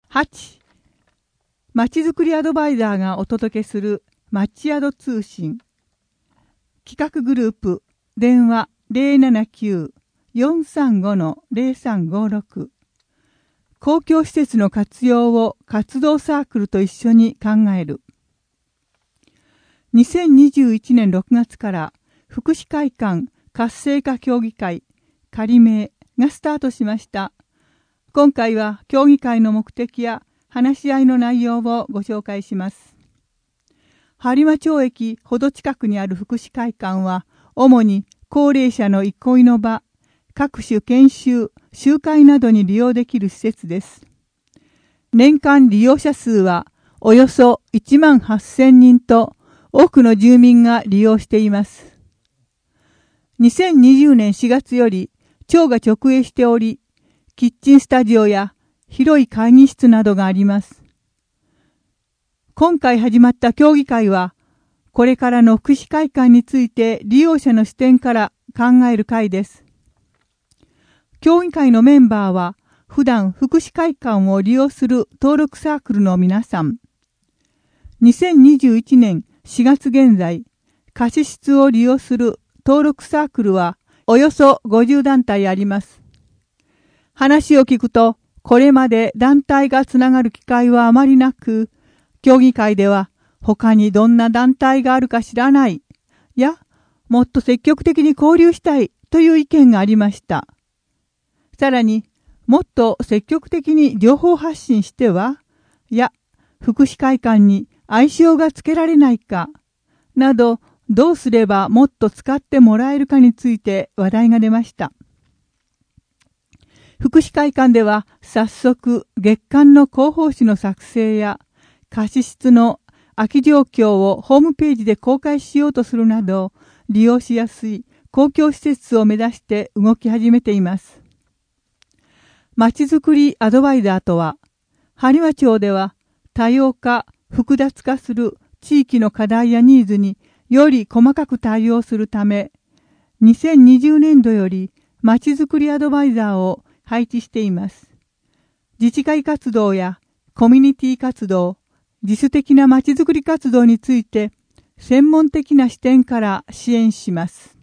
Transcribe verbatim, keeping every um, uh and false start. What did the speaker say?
はち、まちづくりアドバイザーがお届けするまち宿通信。企画グループ、電話 ゼロななきゅう よんさんご ゼロさんごろく。公共施設の活用を活動サークルと一緒に考える。にせんにじゅういちねんろくがつから福祉会館活性化協議会仮名がスタートしました。今回は協議会の目的や話し合いの内容をご紹介します。播磨町駅ほど近くにある福祉会館は、主に高齢者の憩いの場、各種研修、集会などに利用できる施設です。年間利用者数はおよそいちまんはっせんにんと、多くの住民が利用しています。にせんにじゅうねんしがつより、町が直営しており、キッチンスタジオや広い会議室などがあります。今回始まった協議会は、これからの福祉会館について利用者の視点から考える会です。協議会のメンバーは、普段福祉会館を利用する登録サークルの皆さん。にせんにじゅういちねんしがつ現在、貸し室を利用する登録サークルはおよそごじゅうだんたいあります。話を聞くと、これまで団体がつながる機会はあまりなく、協議会では他にどんな団体があるか知らない、や、もっと積極的に交流したいという意見がありました。さらに、もっと積極的に情報発信しては、や、福祉会館に愛称がつけられないか、など、どうすればもっと使ってもらえるかについて話題が出ました。福祉会館では早速月間の広報誌の作成や貸し室の空き状況をホームページで公開しようとするなど利用しやすい公共施設を目指して動き始めています。まちづくりアドバイザーとは、播磨町では多様化、複雑化する地域の課題やニーズにより細かく対応するため、にせんにじゅうねんどよりまちづくりアドバイザーを配置しています。自治会活動やコミュニティ活動、自主的なまちづくり活動について専門的な視点から支援します。